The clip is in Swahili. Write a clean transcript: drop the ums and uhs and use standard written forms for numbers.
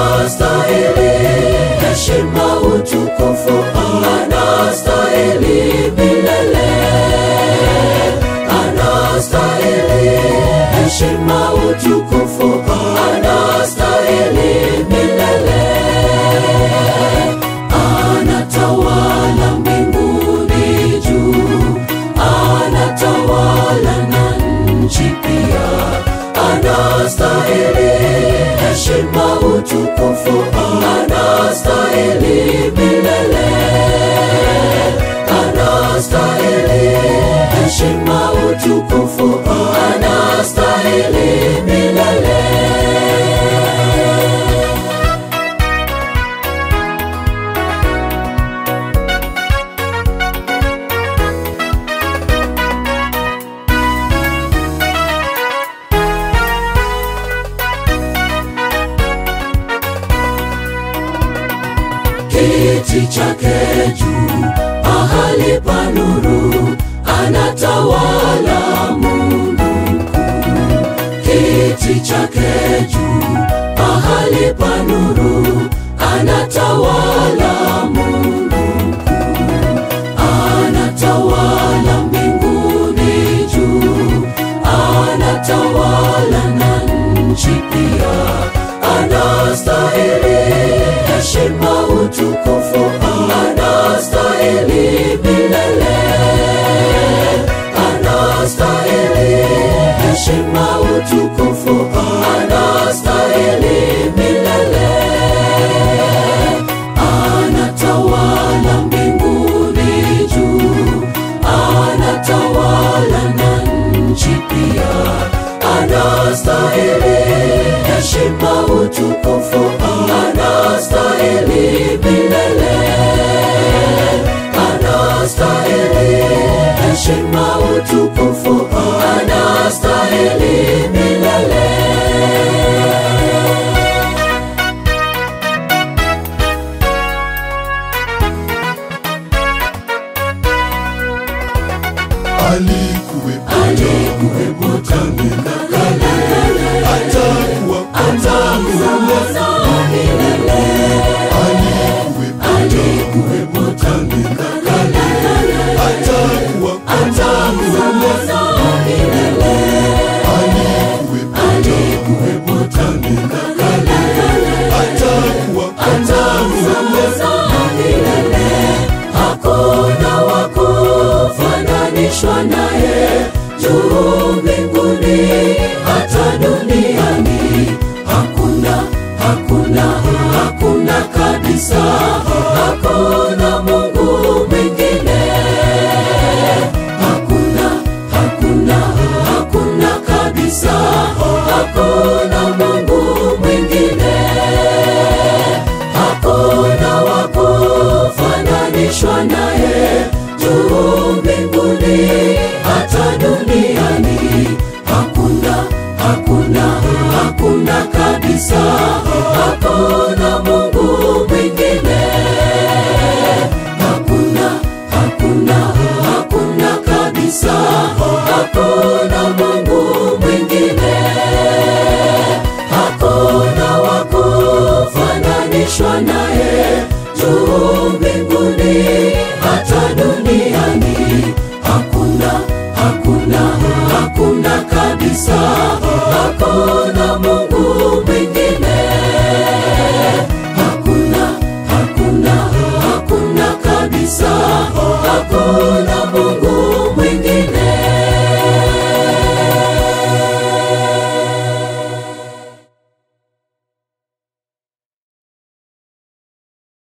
anastahili heshima utukufu, anastahili milele, anastahili heshima utukufu, anastahili milele. Anatawala mbinguni juu, anatawala na nchi pia, anastahili heshima utukufu, anastahili milele, anastahili heshima utukufu, anastahili milele. Kiti chake juu, mahali pa nuru, anatawala Mungu mkuu. Kiti chake juu, mahali pa nuru, anatawala Mungu mkuu. Anatawala mbinguni juu, anatawala na nchi pia, anastahili heshima utukufu, anastahili milele, anastahili heshima utukufu, anastahili milele. Anatawala mbinguni juu, anatawala na nchi pia, anastahili heshima utukufu, anastahili milele, anastahili heshima utukufu, anastahili milele. Alikuwepo tangu na kale, atakuwa milele. Alikuwepo tangu na kale, atakuwa milele. Alikuwepo tangu na kale, atakuwa milele. Hakuna wa kufananishwa naye juu mbinguni hata duniani. Hakuna kabisa, hakuna Mungu mwingine. Hakuna kabisa, hakuna Mungu mwingine. Hakuna wa kufananishwa naye juu mbinguni hata duniani. Hakuna kabisa, hakuna Mungu mwingine. Hakuna kabisa, hakuna Mungu mwingine. Hakuna wa kufananishwa na